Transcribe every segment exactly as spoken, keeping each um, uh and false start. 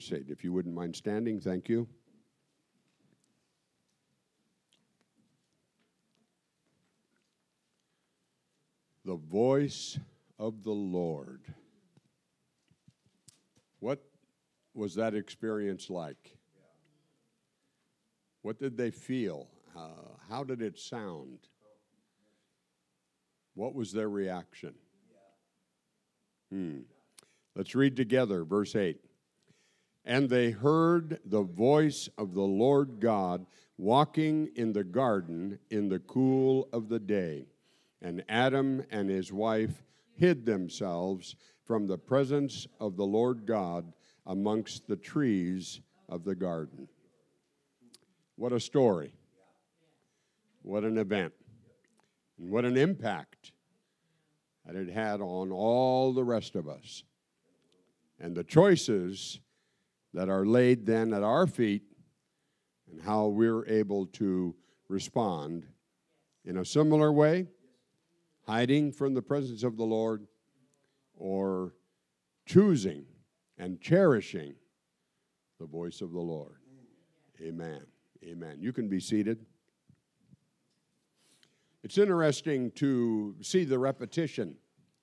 If you wouldn't mind standing, thank you. The voice of the Lord. What was that experience like? What did they feel? Uh, how did it sound? What was their reaction? Hmm. Let's read together, verse eight. And they heard the voice of the Lord God walking in the garden in the cool of the day. And Adam and his wife hid themselves from the presence of the Lord God amongst the trees of the garden. What a story. What an event. And what an impact that it had on all the rest of us. And the choices that are laid then at our feet and how we're able to respond in a similar way, hiding from the presence of the Lord, or choosing and cherishing the voice of the Lord. Amen. Amen. You can be seated. It's interesting to see the repetition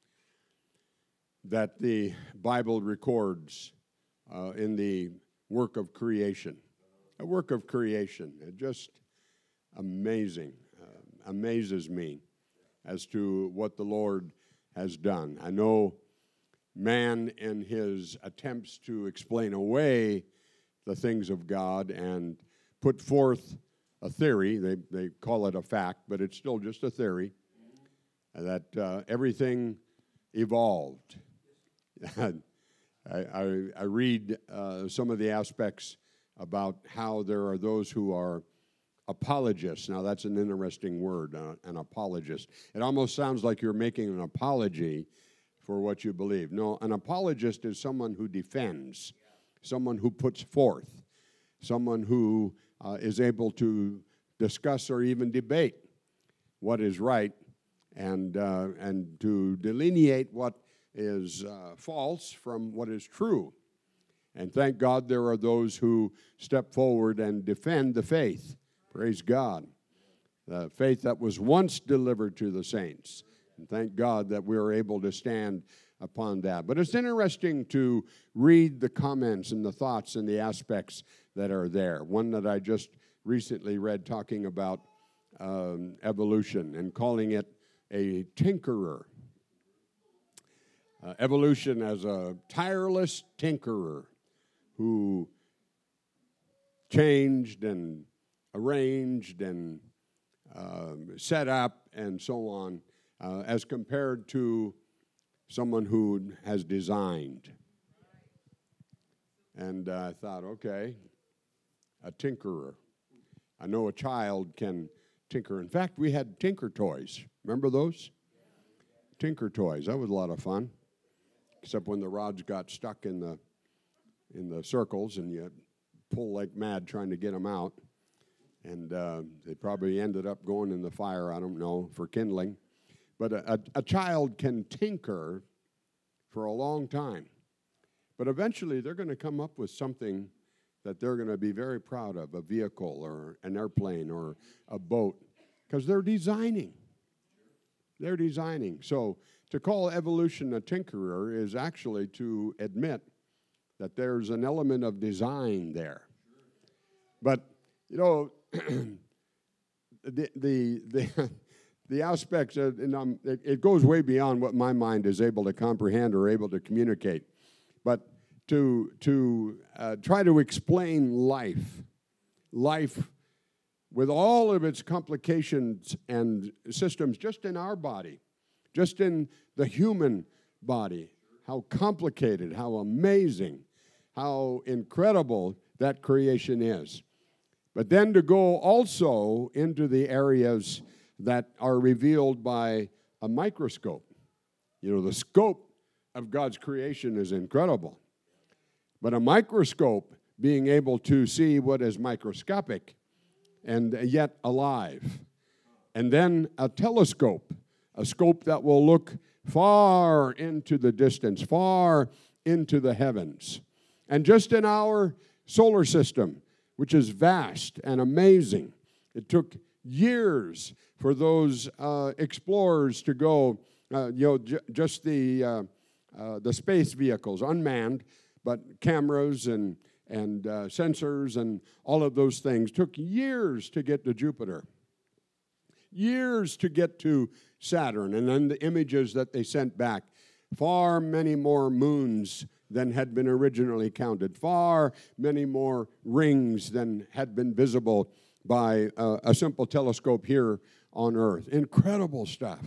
that the Bible records uh, in the work of creation. A work of creation. It just amazing, uh, amazes me as to what the Lord has done. I know man in his attempts to explain away the things of God and put forth a theory, they, they call it a fact, but it's still just a theory, that uh, everything evolved. I, I, I read uh, some of the aspects about how there are those who are apologists. Now, that's an interesting word, uh, an apologist. It almost sounds like you're making an apology for what you believe. No, an apologist is someone who defends, someone who puts forth, someone who uh, is able to discuss or even debate what is right and, uh, and to delineate what is uh, false from what is true. And thank God there are those who step forward and defend the faith. Praise God. The faith that was once delivered to the saints. And thank God that we are able to stand upon that. But it's interesting to read the comments and the thoughts and the aspects that are there. One that I just recently read talking about um, evolution and calling it a tinkerer. Uh, evolution as a tireless tinkerer who changed and arranged and um, set up and so on, uh, as compared to someone who has designed. And uh, I thought, okay, a tinkerer. I know a child can tinker. In fact, we had tinker toys. Remember those? Tinker toys. That was a lot of fun. Except when the rods got stuck in the in the circles and you pull like mad trying to get them out. And uh, they probably ended up going in the fire, I don't know, for kindling. But a, a, a child can tinker for a long time. But eventually they're going to come up with something that they're going to be very proud of, a vehicle or an airplane or a boat, because they're designing. They're designing. So to call evolution a tinkerer is actually to admit that there's an element of design there. But, you know, the, the, the, the aspects, of, and um, it, it goes way beyond what my mind is able to comprehend or able to communicate. But to, to uh, try to explain life, life with all of its complications and systems just in our body, just in the human body, how complicated, how amazing, how incredible that creation is. But then to go also into the areas that are revealed by a microscope. You know, the scope of God's creation is incredible. But a microscope being able to see what is microscopic and yet alive. And then a telescope, a scope that will look far into the distance, far into the heavens. And just in our solar system, which is vast and amazing, it took years for those uh, explorers to go, uh, you know, j- just the uh, uh, the space vehicles, unmanned, but cameras and and uh, sensors and all of those things took years to get to Jupiter, years to get to Saturn, and then the images that they sent back, far many more moons than had been originally counted, far many more rings than had been visible by uh, a simple telescope here on Earth. Incredible stuff.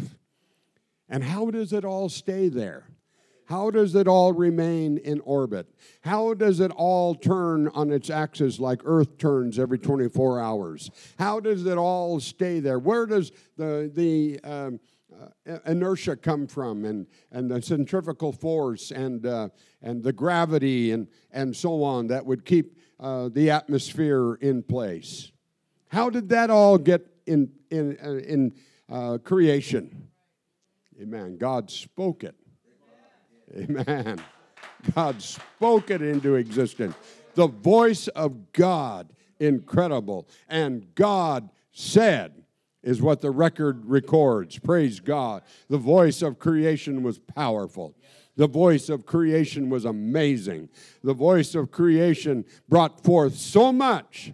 And how does it all stay there? How does it all remain in orbit? How does it all turn on its axis like Earth turns every twenty-four hours? How does it all stay there? Where does the, the um, uh, inertia come from, and, and the centrifugal force and, uh, and the gravity and, and so on that would keep uh, the atmosphere in place? How did that all get in, in, uh, in uh, creation? Amen. God spoke it. Amen. God spoke it into existence. The voice of God, incredible. And God said is what the record records. Praise God. The voice of creation was powerful. The voice of creation was amazing. The voice of creation brought forth so much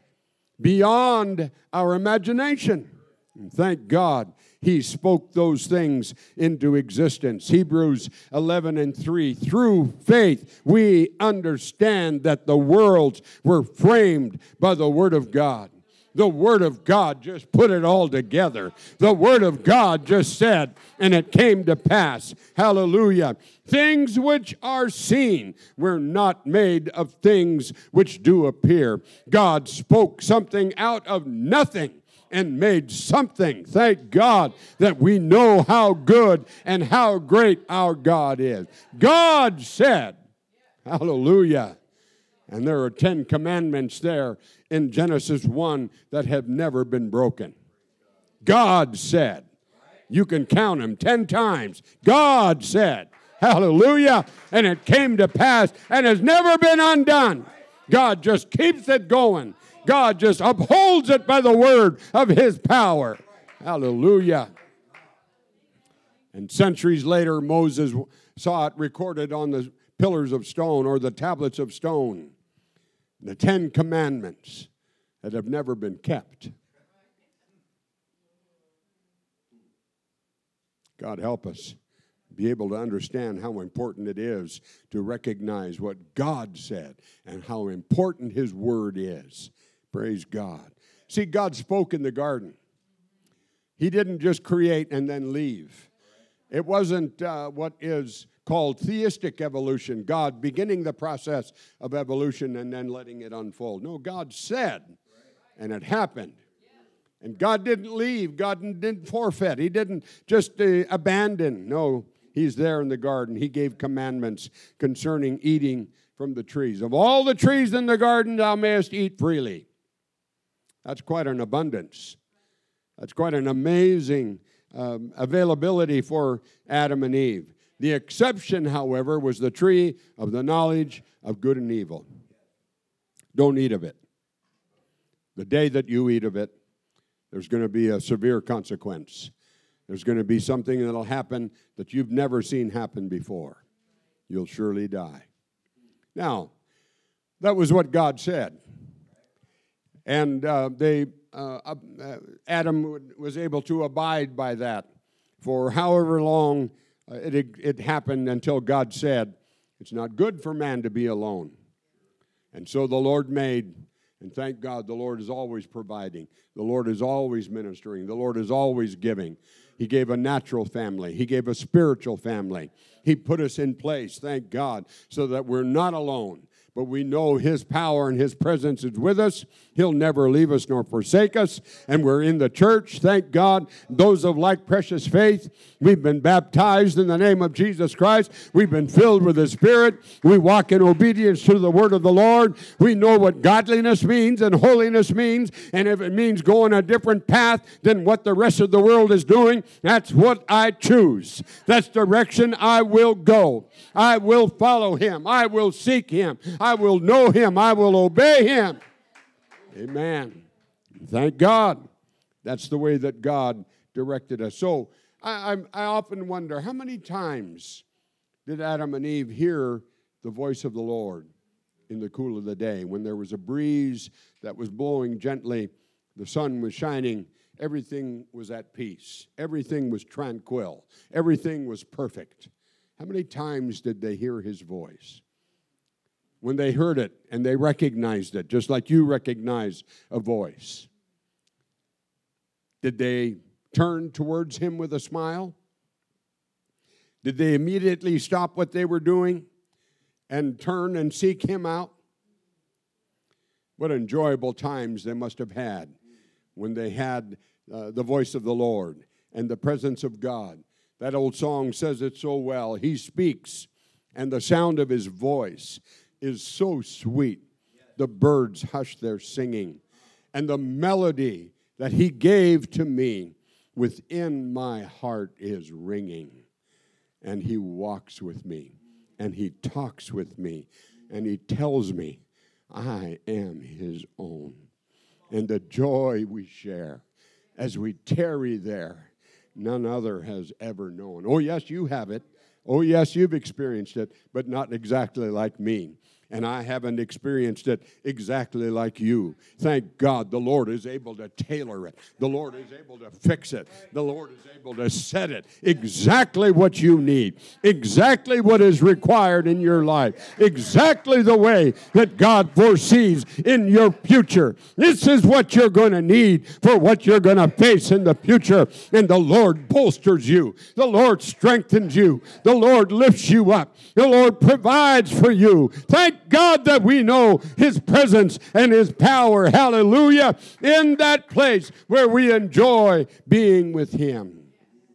beyond our imagination. And thank God He spoke those things into existence. Hebrews eleven and three, through faith we understand that the worlds were framed by the Word of God. The Word of God just put it all together. The Word of God just said, and it came to pass. Hallelujah. Things which are seen were not made of things which do appear. God spoke something out of nothing and made something. Thank God that we know how good and how great our God is. God said, hallelujah. And there are Ten Commandments there in Genesis one that have never been broken. God said. You can count them ten times. God said. Hallelujah. And it came to pass and has never been undone. God just keeps it going. God just upholds it by the word of His power. Hallelujah. And centuries later, Moses saw it recorded on the pillars of stone or the tablets of stone. The Ten Commandments that have never been kept. God help us be able to understand how important it is to recognize what God said and how important His word is. Praise God. See, God spoke in the garden. He didn't just create and then leave. It wasn't uh, what is called theistic evolution, God beginning the process of evolution and then letting it unfold. No, God said, and it happened. And God didn't leave. God didn't forfeit. He didn't just uh, abandon. No, He's there in the garden. He gave commandments concerning eating from the trees. Of all the trees in the garden, thou mayest eat freely. That's quite an abundance. That's quite an amazing um, availability for Adam and Eve. The exception, however, was the tree of the knowledge of good and evil. Don't eat of it. The day that you eat of it, there's going to be a severe consequence. There's going to be something that will happen that you've never seen happen before. You'll surely die. Now, that was what God said. And uh, they, uh, uh, Adam was able to abide by that for however long uh, it, it happened until God said, it's not good for man to be alone. And so the Lord made, and thank God the Lord is always providing. The Lord is always ministering. The Lord is always giving. He gave a natural family. He gave a spiritual family. He put us in place, thank God, so that we're not alone. But we know His power and His presence is with us. He'll never leave us nor forsake us. And we're in the church, thank God. Those of like precious faith, we've been baptized in the name of Jesus Christ. We've been filled with the Spirit. We walk in obedience to the word of the Lord. We know what godliness means and holiness means. And if it means going a different path than what the rest of the world is doing, that's what I choose. That's the direction I will go. I will follow Him. I will seek Him. I will know him. I will obey him. Amen. Thank God. That's the way that God directed us. So I, I, I often wonder, how many times did Adam and Eve hear the voice of the Lord in the cool of the day? When there was a breeze that was blowing gently, the sun was shining, everything was at peace. Everything was tranquil. Everything was perfect. How many times did they hear his voice? When they heard it and they recognized it, just like you recognize a voice, did they turn towards him with a smile? Did they immediately stop what they were doing and turn and seek him out? What enjoyable times they must have had when they had uh, the voice of the Lord and the presence of God. That old song says it so well. He speaks, and the sound of his voice is so sweet. The birds hush their singing, and the melody that he gave to me within my heart is ringing. And he walks with me, and he talks with me, and he tells me I am his own. And the joy we share as we tarry there, none other has ever known. Oh, yes, you have it. Oh, yes, you've experienced it, but not exactly like me. And I haven't experienced it exactly like you. Thank God the Lord is able to tailor it. The Lord is able to fix it. The Lord is able to set it exactly what you need, exactly what is required in your life, exactly the way that God foresees in your future. This is what you're going to need for what you're going to face in the future. And the Lord bolsters you. The Lord strengthens you. The Lord lifts you up. The Lord provides for you. Thank God that we know his presence and his power, hallelujah, in that place where we enjoy being with him.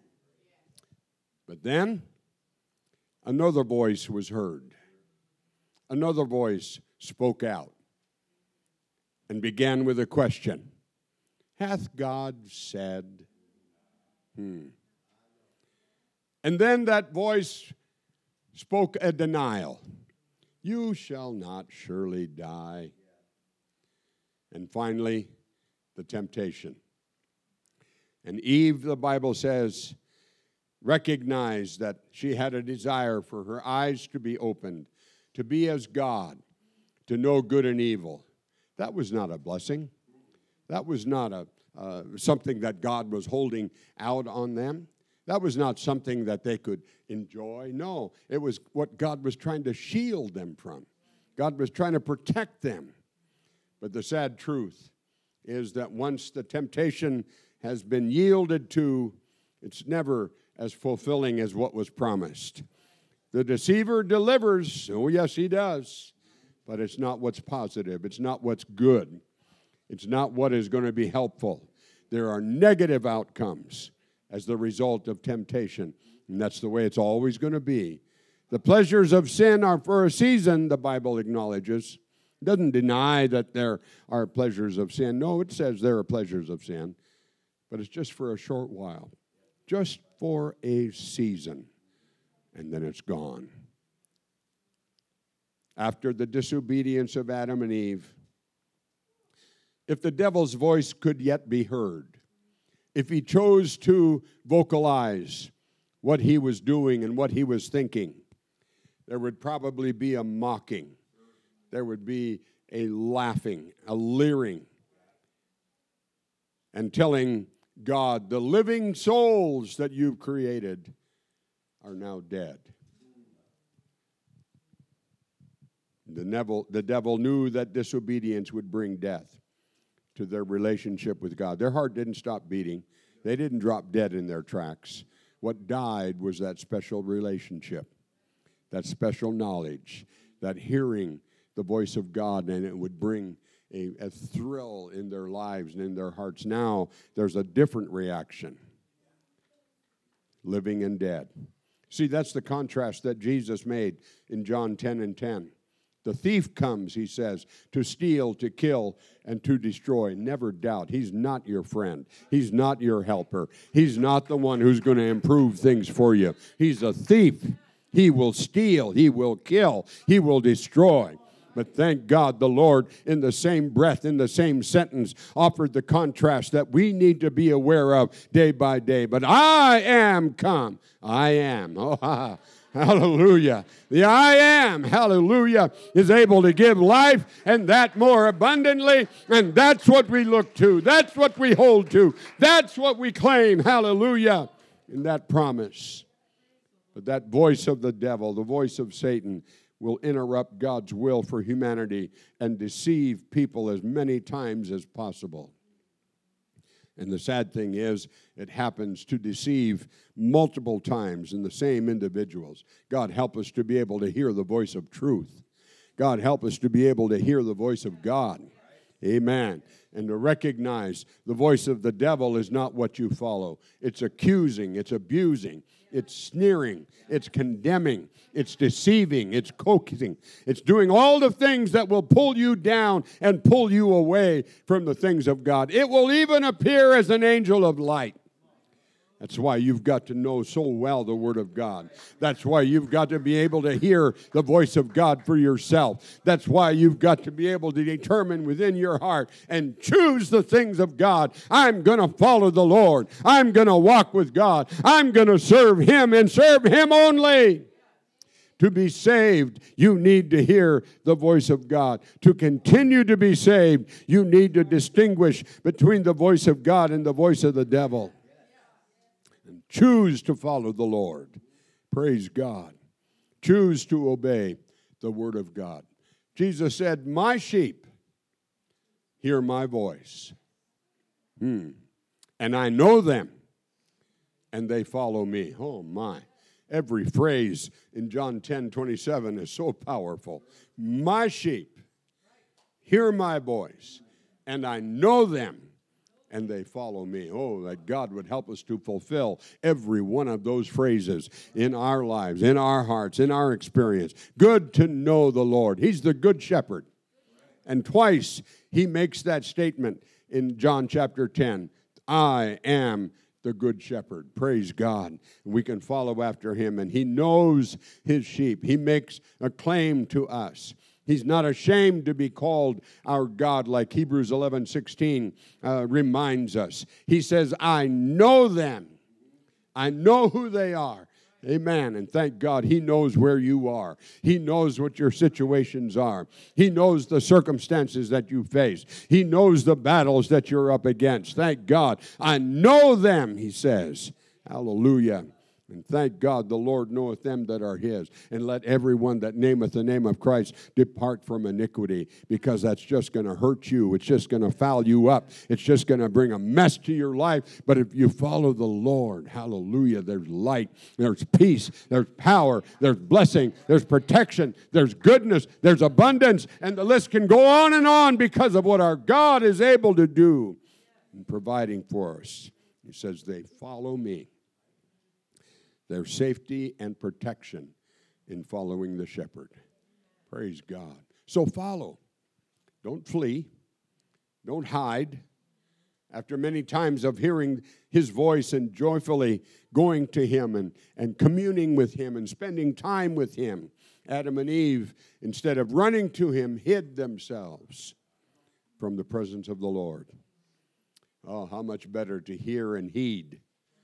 But then another voice was heard. Another voice spoke out and began with a question. Hath God said? Hmm. And then that voice spoke a denial. You shall not surely die. And finally, the temptation. And Eve, the Bible says, recognized that she had a desire for her eyes to be opened, to be as God, to know good and evil. That was not a blessing. That was not a uh, something that God was holding out on them. That was not something that they could enjoy. No, it was what God was trying to shield them from. God was trying to protect them. But the sad truth is that once the temptation has been yielded to, it's never as fulfilling as what was promised. The deceiver delivers. Oh, yes, he does. But it's not what's positive. It's not what's good. It's not what is going to be helpful. There are negative outcomes as the result of temptation. And that's the way it's always going to be. The pleasures of sin are for a season, the Bible acknowledges. It doesn't deny that there are pleasures of sin. No, it says there are pleasures of sin. But it's just for a short while. Just for a season. And then it's gone. After the disobedience of Adam and Eve, if the devil's voice could yet be heard, if he chose to vocalize what he was doing and what he was thinking, there would probably be a mocking. There would be a laughing, a leering, and telling God, the living souls that you've created are now dead. The devil, the devil knew that disobedience would bring death to their relationship with God. Their heart didn't stop beating. They didn't drop dead in their tracks. What died was that special relationship, that special knowledge, that hearing the voice of God, and it would bring a, a thrill in their lives and in their hearts. Now there's a different reaction, living and dead. See, that's the contrast that Jesus made in John ten and ten. The thief comes, he says, to steal, to kill, and to destroy. Never doubt, he's not your friend. He's not your helper. He's not the one who's going to improve things for you. He's a thief. He will steal. He will kill. He will destroy. But thank God the Lord, in the same breath, in the same sentence, offered the contrast that we need to be aware of day by day. But I am come. I am. Oh, ha, hallelujah. The I am, hallelujah, is able to give life and that more abundantly. And that's what we look to. That's what we hold to. That's what we claim, hallelujah, in that promise. But that voice of the devil, the voice of Satan, will interrupt God's will for humanity and deceive people as many times as possible. And the sad thing is, it happens to deceive multiple times in the same individuals. God help us to be able to hear the voice of truth. God help us to be able to hear the voice of God. Amen. And to recognize the voice of the devil is not what you follow. It's accusing, it's abusing, it's sneering, it's condemning, it's deceiving, it's coaxing. It's doing all the things that will pull you down and pull you away from the things of God. It will even appear as an angel of light. That's why you've got to know so well the Word of God. That's why you've got to be able to hear the voice of God for yourself. That's why you've got to be able to determine within your heart and choose the things of God. I'm going to follow the Lord. I'm going to walk with God. I'm going to serve Him and serve Him only. To be saved, you need to hear the voice of God. To continue to be saved, you need to distinguish between the voice of God and the voice of the devil. Choose to follow the Lord. Praise God. Choose to obey the Word of God. Jesus said, my sheep hear my voice. Hmm. And I know them, and they follow me. Oh, my. Every phrase in John ten twenty-seven is so powerful. My sheep hear my voice, and I know them, and they follow me. Oh, that God would help us to fulfill every one of those phrases in our lives, in our hearts, in our experience. Good to know the Lord. He's the good shepherd. And twice he makes that statement in John chapter ten. I am the good shepherd. Praise God. We can follow after him, and he knows his sheep. He makes a claim to us. He's not ashamed to be called our God, like Hebrews eleven sixteen uh, reminds us. He says, I know them. I know who they are. Amen. And thank God he knows where you are. He knows what your situations are. He knows the circumstances that you face. He knows the battles that you're up against. Thank God. I know them, he says. Hallelujah. And thank God the Lord knoweth them that are his. And let everyone that nameth the name of Christ depart from iniquity, because that's just going to hurt you. It's just going to foul you up. It's just going to bring a mess to your life. But if you follow the Lord, hallelujah, there's light, there's peace, there's power, there's blessing, there's protection, there's goodness, there's abundance. And the list can go on and on because of what our God is able to do in providing for us. He says, they follow me. There's safety and protection in following the shepherd. Praise God. So follow. Don't flee. Don't hide. After many times of hearing his voice and joyfully going to him and, and communing with him and spending time with him, Adam and Eve, instead of running to him, hid themselves from the presence of the Lord. Oh, how much better to hear and heed,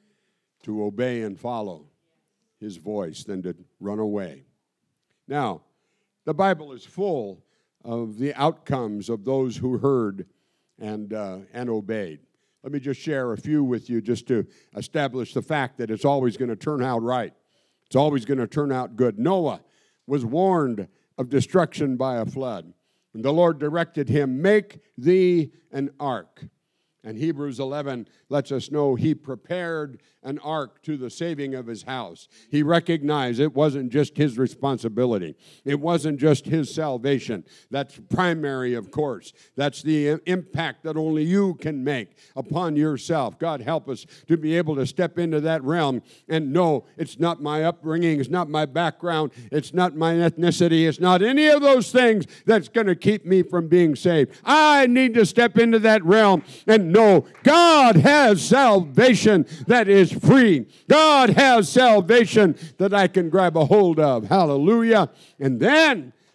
to obey and follow his voice than to run away. Now, the Bible is full of the outcomes of those who heard and uh, and obeyed. Let me just share a few with you just to establish the fact that it's always going to turn out right. It's always going to turn out good. Noah was warned of destruction by a flood, and the Lord directed him, make thee an ark. And Hebrews eleven lets us know he prepared an ark to the saving of his house. He recognized it wasn't just his responsibility. It wasn't just his salvation. That's primary, of course. That's the impact that only you can make upon yourself. God help us to be able to step into that realm and know it's not my upbringing, it's not my background, it's not my ethnicity, it's not any of those things that's going to keep me from being saved. I need to step into that realm and know God has salvation that is free. God has salvation that I can grab a hold of. Hallelujah. And then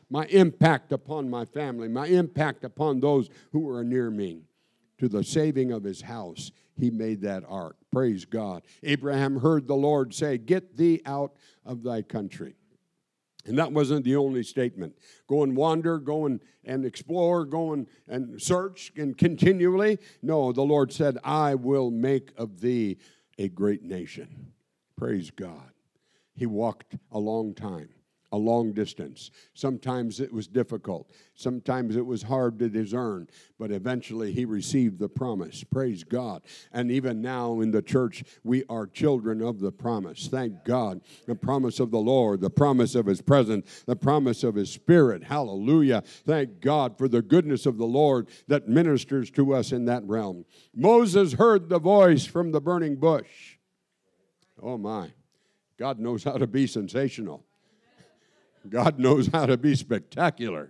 my impact upon my family, my impact upon those who are near me. To the saving of his house, he made that ark. Praise God. Abraham heard the Lord say, get thee out of thy country. And that wasn't the only statement. Go and wander, go and, and explore, go and, and search and continually. No, the Lord said, I will make of thee a great nation. Praise God. He walked a long time, a long distance. Sometimes it was difficult. Sometimes it was hard to discern. But eventually he received the promise. Praise God. And even now in the church, we are children of the promise. Thank God. The promise of the Lord, the promise of his presence, the promise of his Spirit. Hallelujah. Thank God for the goodness of the Lord that ministers to us in that realm. Moses heard the voice from the burning bush. Oh my. God knows how to be sensational. God knows how to be spectacular.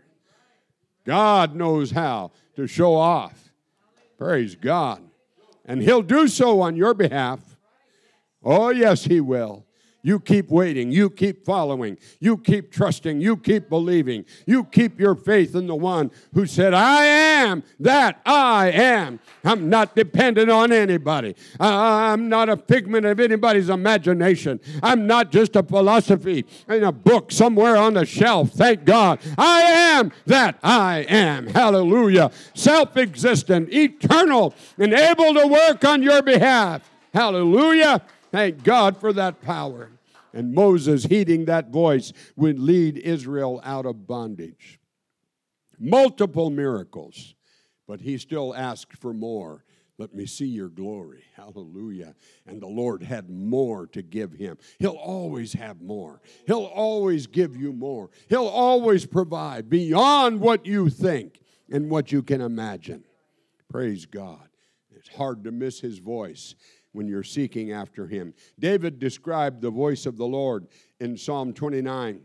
God knows how to show off. Praise God. And he'll do so on your behalf. Oh, yes, he will. You keep waiting. You keep following. You keep trusting. You keep believing. You keep your faith in the one who said, I am that I am. I'm not dependent on anybody. I'm not a figment of anybody's imagination. I'm not just a philosophy in a book somewhere on the shelf. Thank God. I am that I am. Hallelujah. Self-existent, eternal, and able to work on your behalf. Hallelujah. Thank God for that power. And Moses, heeding that voice, would lead Israel out of bondage. Multiple miracles, but he still asked for more. Let me see your glory. Hallelujah. And the Lord had more to give him. He'll always have more. He'll always give you more. He'll always provide beyond what you think and what you can imagine. Praise God. It's hard to miss his voice when you're seeking after him. David described the voice of the Lord in Psalm twenty-nine.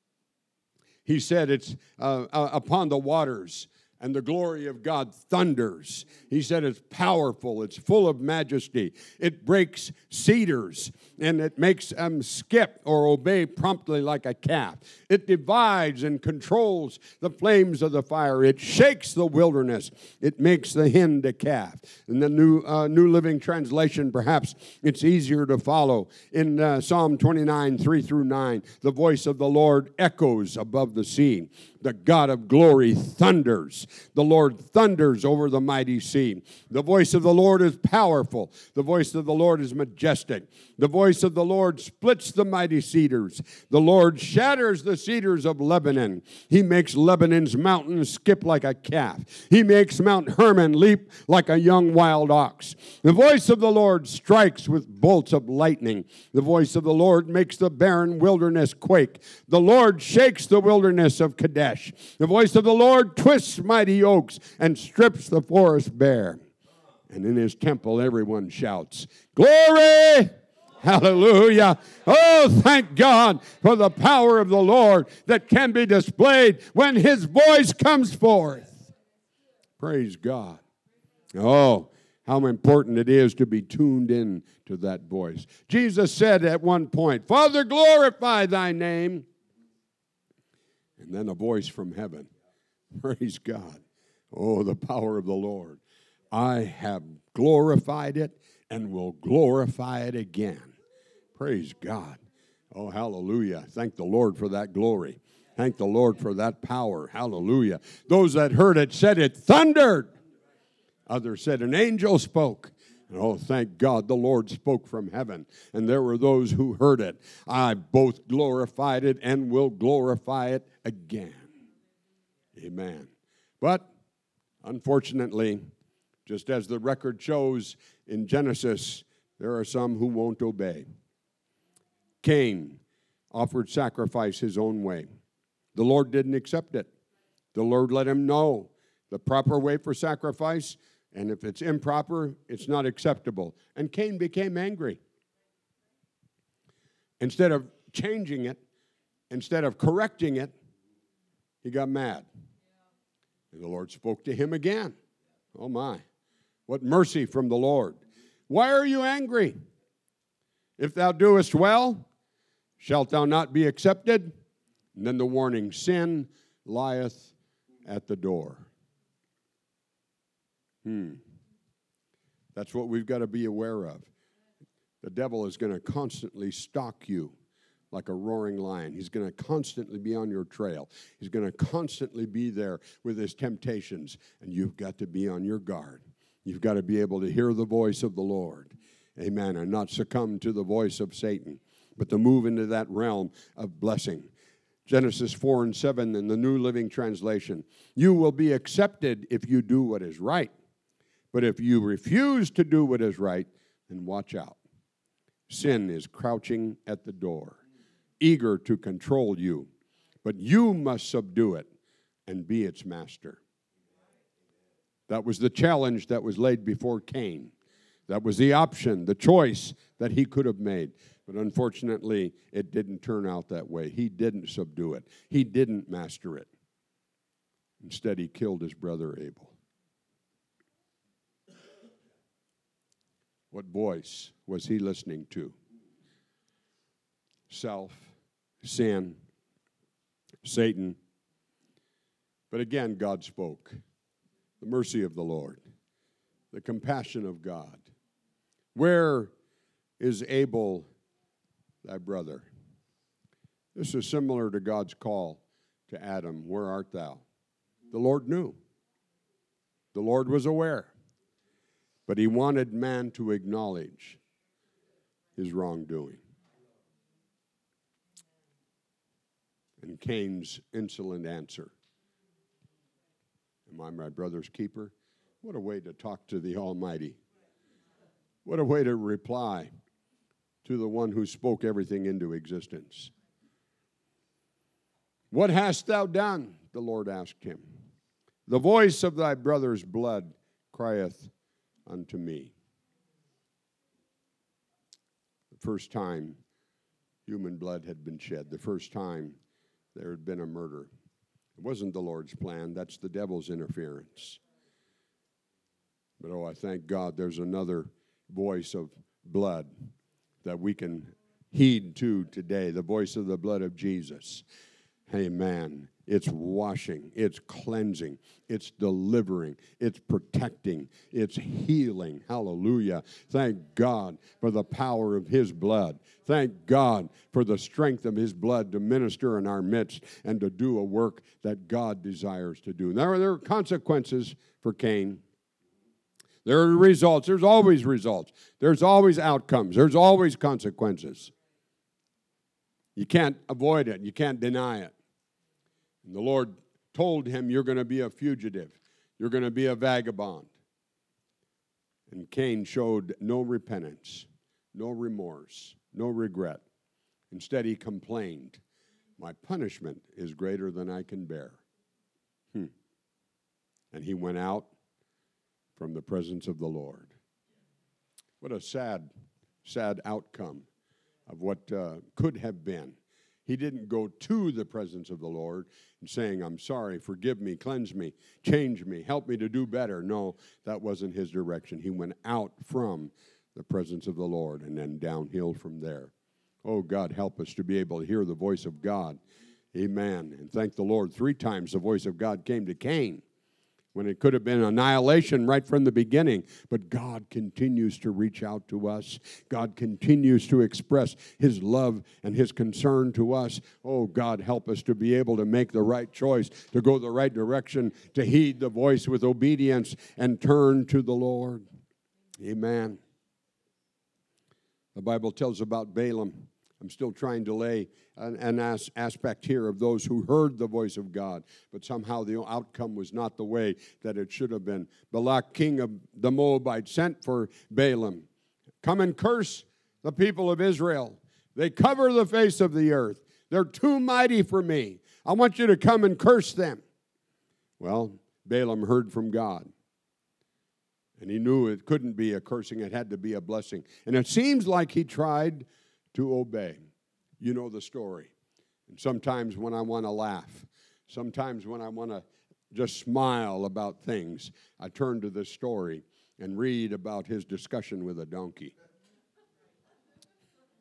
He said it's uh, uh, upon the waters, and the glory of God thunders. He said it's powerful, it's full of majesty. It breaks cedars, and it makes them skip or obey promptly like a calf. It divides and controls the flames of the fire. It shakes the wilderness. It makes the hen to calf. In the New uh, New Living Translation, perhaps it's easier to follow. In uh, Psalm twenty-nine, three through nine, the voice of the Lord echoes above the sea. The God of glory thunders. The Lord thunders over the mighty sea. The voice of the Lord is powerful. The voice of the Lord is majestic. The voice of the Lord splits the mighty cedars. The Lord shatters the cedars of Lebanon. He makes Lebanon's mountains skip like a calf. He makes Mount Hermon leap like a young wild ox. The voice of the Lord strikes with bolts of lightning. The voice of the Lord makes the barren wilderness quake. The Lord shakes the wilderness of Kadesh. The voice of the Lord twists mighty oaks and strips the forest bare. And in his temple everyone shouts, glory! Hallelujah. Oh, thank God for the power of the Lord that can be displayed when his voice comes forth. Praise God. Oh, how important it is to be tuned in to that voice. Jesus said at one point, Father, glorify thy name. And then a voice from heaven. Praise God. Oh, the power of the Lord. I have glorified it and will glorify it again. Praise God. Oh, hallelujah. Thank the Lord for that glory. Thank the Lord for that power. Hallelujah. Those that heard it said it thundered. Others said an angel spoke. Oh, thank God the Lord spoke from heaven, and there were those who heard it. I both glorified it and will glorify it again. Amen. But, unfortunately, just as the record shows in Genesis, there are some who won't obey. Cain offered sacrifice his own way. The Lord didn't accept it. The Lord let him know the proper way for sacrifice. And if it's improper, it's not acceptable. And Cain became angry. Instead of changing it, instead of correcting it, he got mad. And the Lord spoke to him again. Oh my, what mercy from the Lord. Why are you angry? If thou doest well, shalt thou not be accepted? And then the warning, sin lieth at the door. Hmm. That's what we've got to be aware of. The devil is going to constantly stalk you like a roaring lion. He's going to constantly be on your trail. He's going to constantly be there with his temptations, and you've got to be on your guard. You've got to be able to hear the voice of the Lord, amen, and not succumb to the voice of Satan, but to move into that realm of blessing. Genesis four and seven in the New Living Translation. You will be accepted if you do what is right, but if you refuse to do what is right, then watch out. Sin is crouching at the door, eager to control you, but you must subdue it and be its master. That was the challenge that was laid before Cain. That was the option, the choice that he could have made. But unfortunately, it didn't turn out that way. He didn't subdue it. He didn't master it. Instead, he killed his brother Abel. What voice was he listening to? Self, sin, Satan. But again, God spoke. The mercy of the Lord, the compassion of God. Where is Abel, thy brother? This is similar to God's call to Adam. Where art thou? The Lord knew. The Lord was aware. But he wanted man to acknowledge his wrongdoing. And Cain's insolent answer. Am I my brother's keeper? What a way to talk to the Almighty. What a way to reply to the one who spoke everything into existence. What hast thou done? The Lord asked him. The voice of thy brother's blood crieth unto me. The first time human blood had been shed, the first time there had been a murder. It wasn't the Lord's plan. That's the devil's interference. But oh, I thank God there's another voice of blood that we can heed to today, the voice of the blood of Jesus. Amen. It's washing, it's cleansing, it's delivering, it's protecting, it's healing. Hallelujah. Thank God for the power of his blood. Thank God for the strength of his blood to minister in our midst and to do a work that God desires to do. Now, there are consequences for Cain. There are results. There's always results. There's always outcomes. There's always consequences. You can't avoid it. You can't deny it. And the Lord told him, you're going to be a fugitive. You're going to be a vagabond. And Cain showed no repentance, no remorse, no regret. Instead, he complained, my punishment is greater than I can bear. Hmm. And he went out from the presence of the Lord. What a sad, sad outcome of what uh, could have been. He didn't go to the presence of the Lord and saying, I'm sorry, forgive me, cleanse me, change me, help me to do better. No, that wasn't his direction. He went out from the presence of the Lord and then downhill from there. Oh, God, help us to be able to hear the voice of God. Amen. And thank the Lord, three times the voice of God came to Cain, when it could have been annihilation right from the beginning. But God continues to reach out to us. God continues to express his love and his concern to us. Oh, God, help us to be able to make the right choice, to go the right direction, to heed the voice with obedience and turn to the Lord. Amen. The Bible tells about Balaam. I'm still trying to lay an, an as, aspect here of those who heard the voice of God, but somehow the outcome was not the way that it should have been. Balak, king of the Moabites, sent for Balaam. Come and curse the people of Israel. They cover the face of the earth. They're too mighty for me. I want you to come and curse them. Well, Balaam heard from God. And he knew it couldn't be a cursing. It had to be a blessing. And it seems like he tried to obey. You know the story. And sometimes when I want to laugh, sometimes when I want to just smile about things, I turn to this story and read about his discussion with a donkey.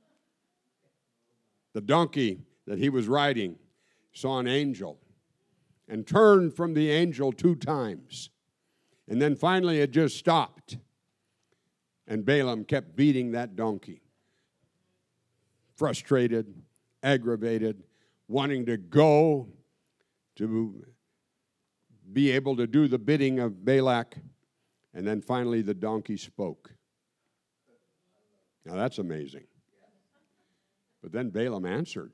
The donkey that he was riding saw an angel. and turned from the angel two times. And then finally it just stopped. And Balaam kept beating that donkey. Frustrated, aggravated, wanting to go to be able to do the bidding of Balak. And then finally the donkey spoke. Now that's amazing. But then Balaam answered.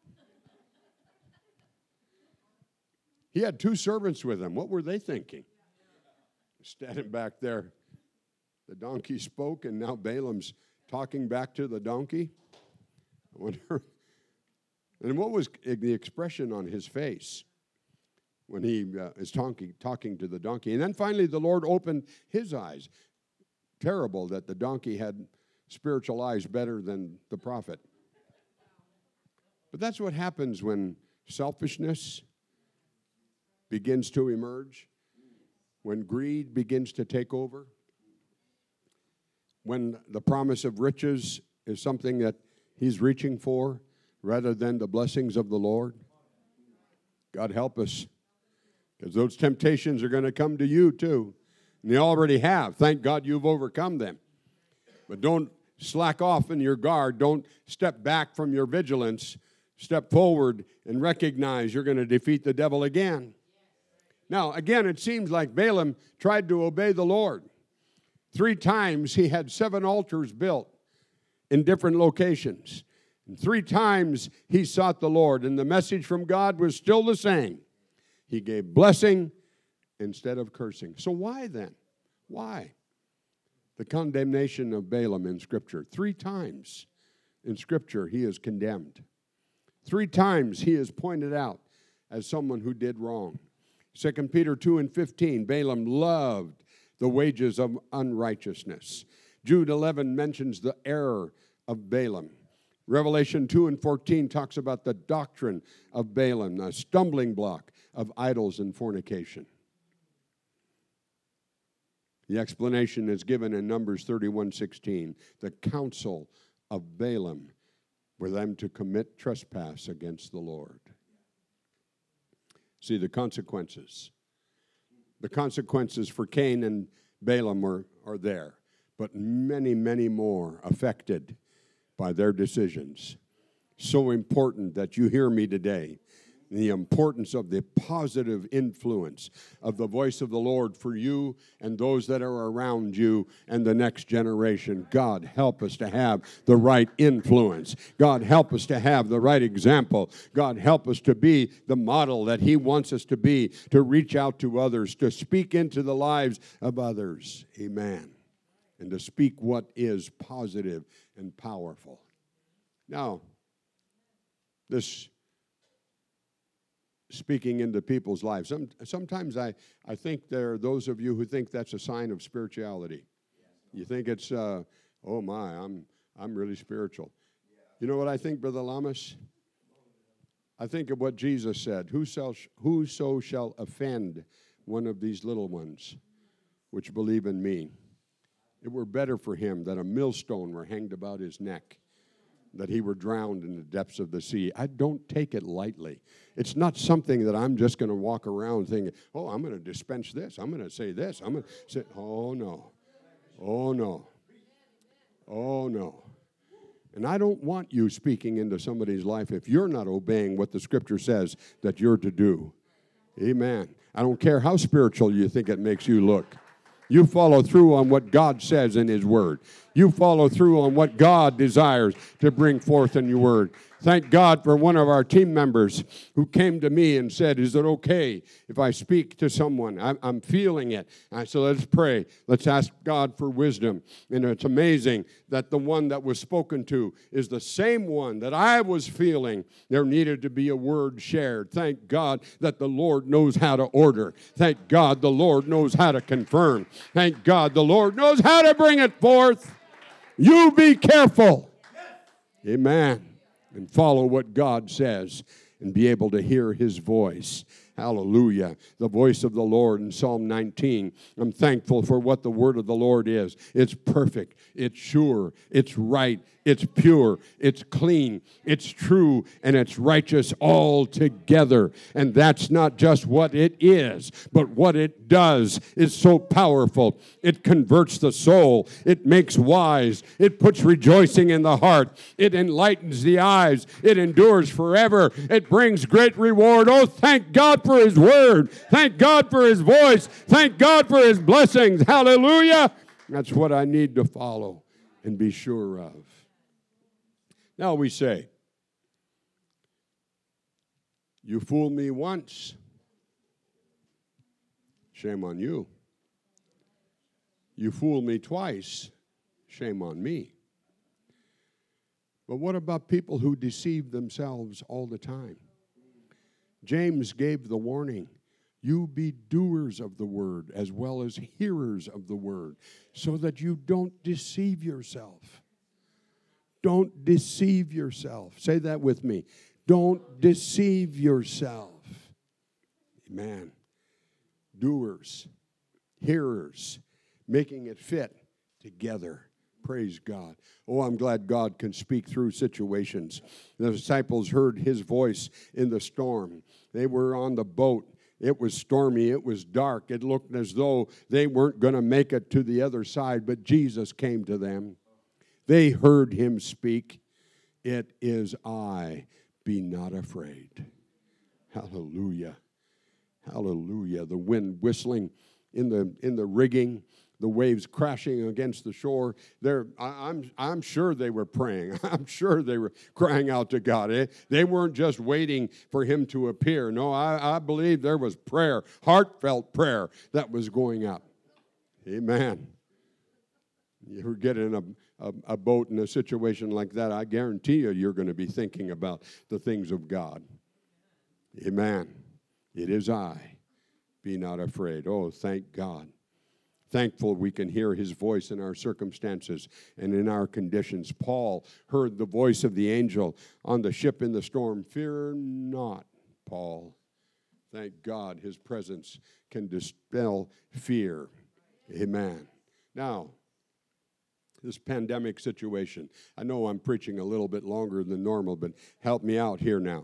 He had two servants with him. What were they thinking? Standing back there, the donkey spoke, and now Balaam's talking back to the donkey. I wonder. And what was the expression on his face when he uh, is talking, talking to the donkey? And then finally the Lord opened his eyes. Terrible that the donkey had spiritual eyes better than the prophet. But that's what happens when selfishness begins to emerge, when greed begins to take over, when the promise of riches is something that he's reaching for rather than the blessings of the Lord. God help us, because those temptations are going to come to you too. And they already have. Thank God you've overcome them. But don't slack off in your guard. Don't step back from your vigilance. Step forward and recognize you're going to defeat the devil again. Now, again, it seems like Balaam tried to obey the Lord. Three times he had seven altars built in different locations. And three times he sought the Lord, and the message from God was still the same. He gave blessing instead of cursing. So why then? Why? The condemnation of Balaam in Scripture. Three times in Scripture he is condemned. Three times he is pointed out as someone who did wrong. Second Peter two and fifteen, Balaam loved the wages of unrighteousness. Jude eleven mentions the error of Balaam. Revelation two and fourteen talks about the doctrine of Balaam, a stumbling block of idols and fornication. The explanation is given in Numbers thirty-one sixteen. The counsel of Balaam were them to commit trespass against the Lord. See the consequences. The consequences for Cain and Balaam are, are there, but many, many more affected by their decisions. So important that you hear me today. The importance of the positive influence of the voice of the Lord for you and those that are around you and the next generation. God, help us to have the right influence. God, help us to have the right example. God, help us to be the model that He wants us to be, to reach out to others, to speak into the lives of others. Amen. And to speak what is positive and powerful. Now, this speaking into people's lives. Some, sometimes I, I think there are those of you who think that's a sign of spirituality. You think it's, uh, oh my, I'm I'm really spiritual. You know what I think, Brother Lamas? I think of what Jesus said, Whoso, whoso shall offend one of these little ones which believe in me, it were better for him that a millstone were hanged about his neck, that he were drowned in the depths of the sea. I don't take it lightly. It's not something that I'm just going to walk around thinking, oh, I'm going to dispense this. I'm going to say this. I'm going to say, oh, no. Oh, no. Oh, no. And I don't want you speaking into somebody's life if you're not obeying what the Scripture says that you're to do. Amen. I don't care how spiritual you think it makes you look. You follow through on what God says in His Word. You follow through on what God desires to bring forth in your Word. Thank God for one of our team members who came to me and said, is it okay if I speak to someone? I'm, I'm feeling it. I said, let's pray. Let's ask God for wisdom. And it's amazing that the one that was spoken to is the same one that I was feeling. There needed to be a word shared. Thank God that the Lord knows how to order. Thank God the Lord knows how to confirm. Thank God the Lord knows how to bring it forth. You be careful. Amen. And follow what God says and be able to hear His voice. Hallelujah. The voice of the Lord in Psalm nineteen. I'm thankful for what the word of the Lord is. It's perfect. It's sure. It's right. It's pure. It's clean. It's true. And it's righteous all together. And that's not just what it is, but what it does is so powerful. It converts the soul. It makes wise. It puts rejoicing in the heart. It enlightens the eyes. It endures forever. It brings great reward. Oh, thank God for His word. Thank God for His voice. Thank God for His blessings. Hallelujah. That's what I need to follow and be sure of. Now we say, you fooled me once. Shame on you. You fooled me twice. Shame on me. But what about people who deceive themselves all the time? James gave the warning. You be doers of the word as well as hearers of the word, so that you don't deceive yourself. Don't deceive yourself. Say that with me. Don't deceive yourself. Amen. Doers, hearers, making it fit together. Praise God. Oh, I'm glad God can speak through situations. The disciples heard His voice in the storm. They were on the boat. It was stormy. It was dark. It looked as though they weren't going to make it to the other side, but Jesus came to them. They heard Him speak. It is I. Be not afraid. Hallelujah. Hallelujah. The wind whistling in the in the rigging, the waves crashing against the shore. They're, I, I'm, I'm sure they were praying. I'm sure they were crying out to God. Eh? They weren't just waiting for Him to appear. No, I, I believe there was prayer, heartfelt prayer that was going up. Amen. You ever get in a, a, a boat in a situation like that, I guarantee you you're going to be thinking about the things of God. Amen. It is I. Be not afraid. Oh, thank God. Thankful we can hear His voice in our circumstances and in our conditions. Paul heard the voice of the angel on the ship in the storm. Fear not, Paul. Thank God His presence can dispel fear. Amen. Now, this pandemic situation. I know I'm preaching a little bit longer than normal, but help me out here now.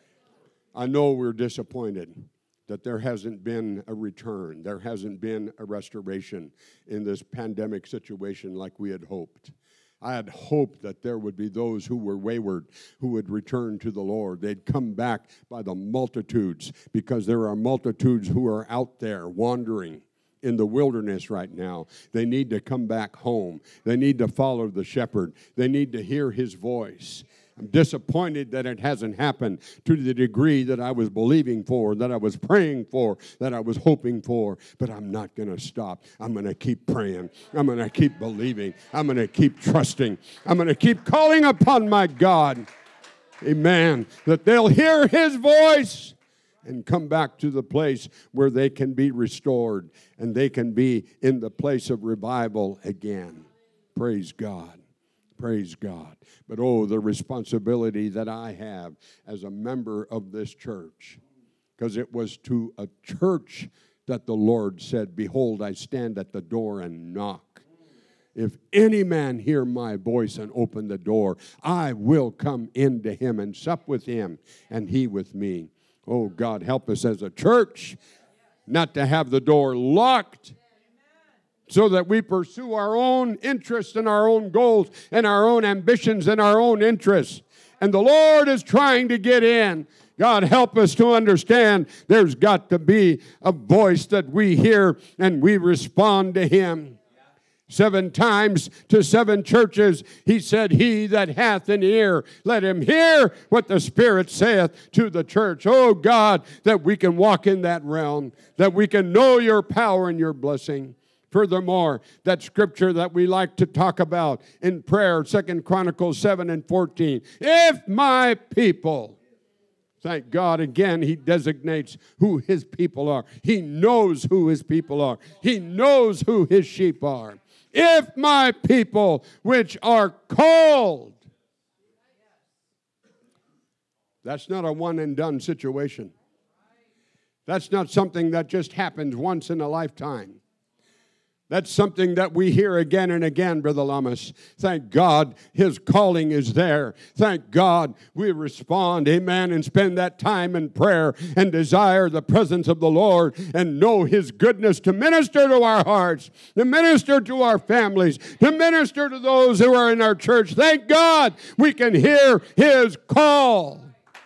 I know we're disappointed that there hasn't been a return, there hasn't been a restoration in this pandemic situation like we had hoped. I had hoped that there would be those who were wayward, who would return to the Lord. They'd come back by the multitudes, because there are multitudes who are out there wandering in the wilderness right now. They need to come back home. They need to follow the shepherd. They need to hear His voice. I'm disappointed that it hasn't happened to the degree that I was believing for, that I was praying for, that I was hoping for. But I'm not going to stop. I'm going to keep praying. I'm going to keep believing. I'm going to keep trusting. I'm going to keep calling upon my God. Amen. That they'll hear His voice and come back to the place where they can be restored and they can be in the place of revival again. Praise God. Praise God. But oh, the responsibility that I have as a member of this church, because it was to a church that the Lord said, behold, I stand at the door and knock. If any man hear my voice and open the door, I will come into him and sup with him and he with me. Oh, God, help us as a church not to have the door locked, so that we pursue our own interests and our own goals and our own ambitions and our own interests. And the Lord is trying to get in. God, help us to understand there's got to be a voice that we hear and we respond to Him. Seven times to seven churches, He said, he that hath an ear, let him hear what the Spirit saith to the church. Oh, God, that we can walk in that realm, that we can know Your power and Your blessing. Furthermore, that scripture that we like to talk about in prayer, Second Chronicles seven and fourteen. If my people, thank God again, He designates who His people are. He knows who His people are. He knows who His sheep are. If my people, which are called. That's not a one and done situation. That's not something that just happens once in a lifetime. That's something that we hear again and again, Brother Lamas. Thank God His calling is there. Thank God we respond, amen, and spend that time in prayer and desire the presence of the Lord and know His goodness to minister to our hearts, to minister to our families, to minister to those who are in our church. Thank God we can hear His call.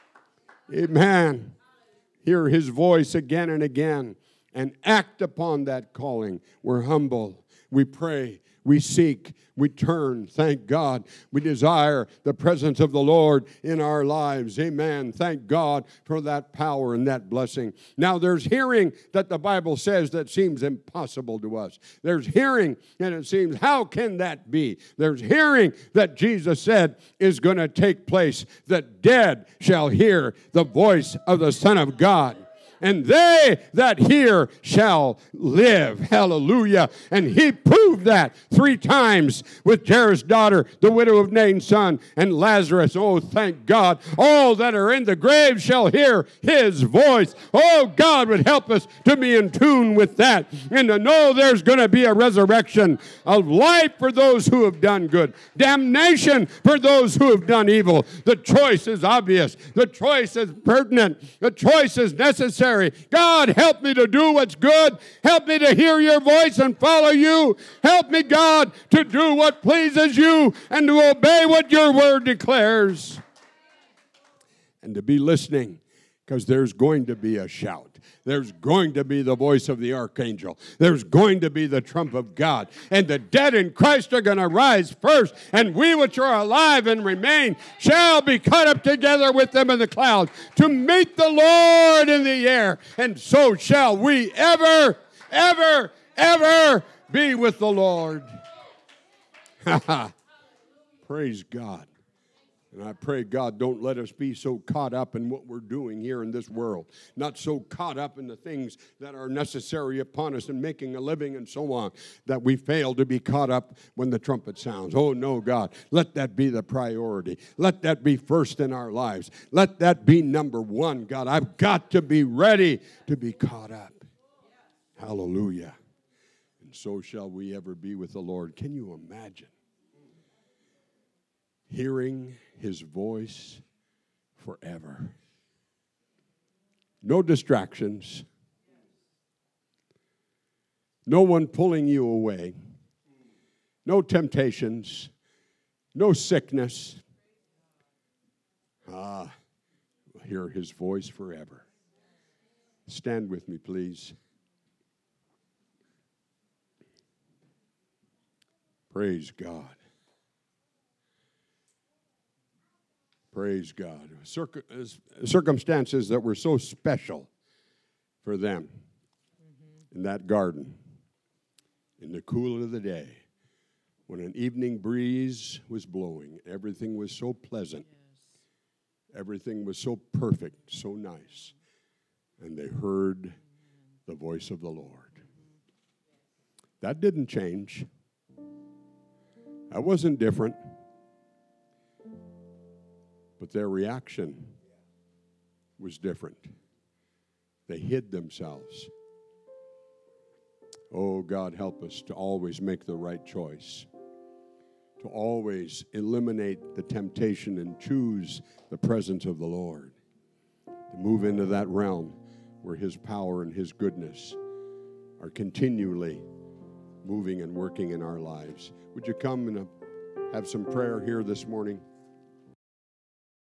Amen. Hear His voice again and again. And act upon that calling. We're humble. We pray. We seek. We turn. Thank God. We desire the presence of the Lord in our lives. Amen. Thank God for that power and that blessing. Now, there's hearing that the Bible says that seems impossible to us. There's hearing, and it seems, how can that be? There's hearing that Jesus said is going to take place. The dead shall hear the voice of the Son of God. And they that hear shall live. Hallelujah. And He proved that three times with Jairus' daughter, the widow of Nain's son, and Lazarus. Oh, thank God. All that are in the grave shall hear His voice. Oh, God would help us to be in tune with that and to know there's going to be a resurrection of life for those who have done good, damnation for those who have done evil. The choice is obvious. The choice is pertinent. The choice is necessary. God, help me to do what's good. Help me to hear Your voice and follow You. Help me, God, to do what pleases You and to obey what Your word declares. And to be listening, because there's going to be a shout. There's going to be the voice of the archangel. There's going to be the trump of God. And the dead in Christ are going to rise first. And we which are alive and remain shall be caught up together with them in the clouds to meet the Lord in the air. And so shall we ever, ever, ever be with the Lord. Praise God. And I pray, God, don't let us be so caught up in what we're doing here in this world. Not so caught up in the things that are necessary upon us and making a living and so on, that we fail to be caught up when the trumpet sounds. Oh, no, God, let that be the priority. Let that be first in our lives. Let that be number one, God. I've got to be ready to be caught up. Hallelujah. And so shall we ever be with the Lord. Can you imagine hearing His voice forever? No distractions. No one pulling you away. No temptations. No sickness. Ah, hear His voice forever. Stand with me, please. Praise God. Praise God. Circ- circumstances that were so special for them mm-hmm. in that garden, in the cool of the day, when an evening breeze was blowing, everything was so pleasant, yes. Everything was so perfect, so nice, and they heard mm-hmm. the voice of the Lord. Mm-hmm. That didn't change. That wasn't different. But their reaction was different. They hid themselves. Oh, God, help us to always make the right choice, to always eliminate the temptation and choose the presence of the Lord, to move into that realm where His power and His goodness are continually moving and working in our lives. Would you come and have some prayer here this morning?